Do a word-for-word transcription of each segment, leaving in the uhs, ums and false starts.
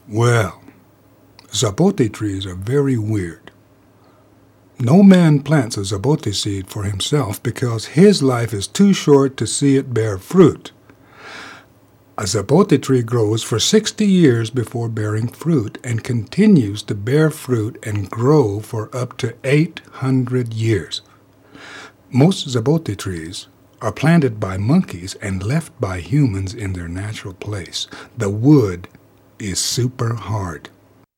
Well, zapote trees are very weird. No man plants a zapote seed for himself because his life is too short to see it bear fruit. A zapote tree grows for sixty years before bearing fruit and continues to bear fruit and grow for up to eight hundred years. Most zapote trees are planted by monkeys and left by humans in their natural place. The wood is super hard.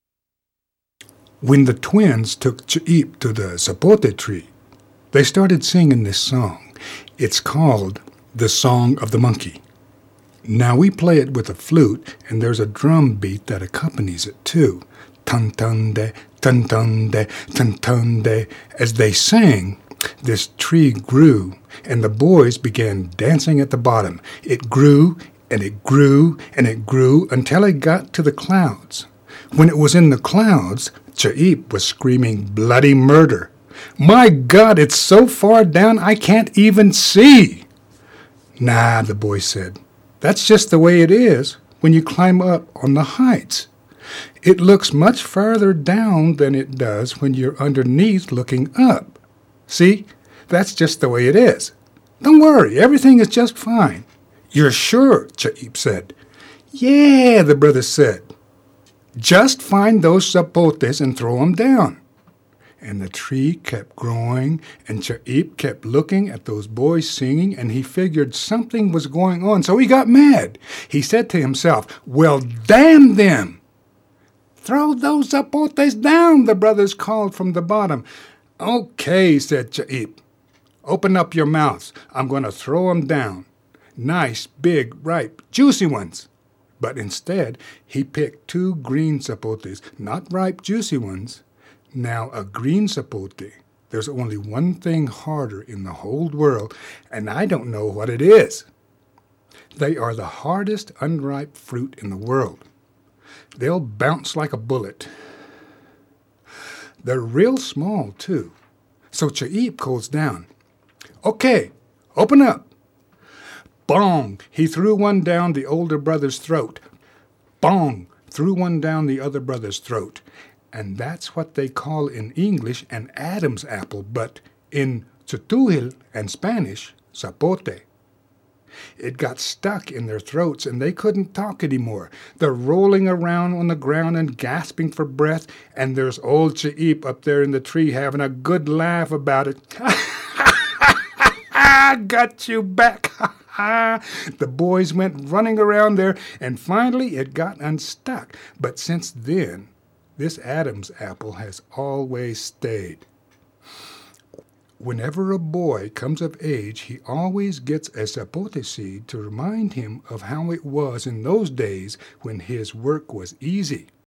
When the twins took Ch'ip to the zapote tree, they started singing this song. It's called the Song of the Monkey. Now we play it with a flute, and there's a drum beat that accompanies it too. Tun-tun-de, tun-tun-de, tun-tun-de. As they sang, this tree grew, and the boys began dancing at the bottom. It grew, and it grew, and it grew until it got to the clouds. When it was in the clouds, Ch'ip was screaming bloody murder. "My God, it's so far down I can't even see!" "Nah," the boy said. "That's just the way it is when you climb up on the heights. It looks much farther down than it does when you're underneath looking up. See, that's just the way it is. Don't worry, everything is just fine." "You're sure?" Ch'ip said. "Yeah," the brothers said. "Just find those zapotes and throw them down." And the tree kept growing, and Ch'ip kept looking at those boys singing, and he figured something was going on, so he got mad. He said to himself, "Well, damn them!" "Throw those zapotes down," the brothers called from the bottom. "Okay," said Ch'ip. "Open up your mouths. I'm going to throw them down. Nice, big, ripe, juicy ones." But instead, he picked two green zapotes, not ripe, juicy ones. Now, a green zapote, there's only one thing harder in the whole world, and I don't know what it is. They are the hardest unripe fruit in the world. They'll bounce like a bullet. They're real small, too. So Ch'ip calls down, "Okay, open up." Bong! He threw one down the older brother's throat. Bong! Threw one down the other brother's throat. And that's what they call in English an Adam's apple, but in Tz'utujil and Spanish, zapote. It got stuck in their throats, and they couldn't talk anymore. They're rolling around on the ground and gasping for breath, and there's old Ch'ip up there in the tree having a good laugh about it. "Got you back!" The boys went running around there, and finally it got unstuck. But since then, this Adam's apple has always stayed. Whenever a boy comes of age, he always gets a zapote seed to remind him of how it was in those days when his work was easy.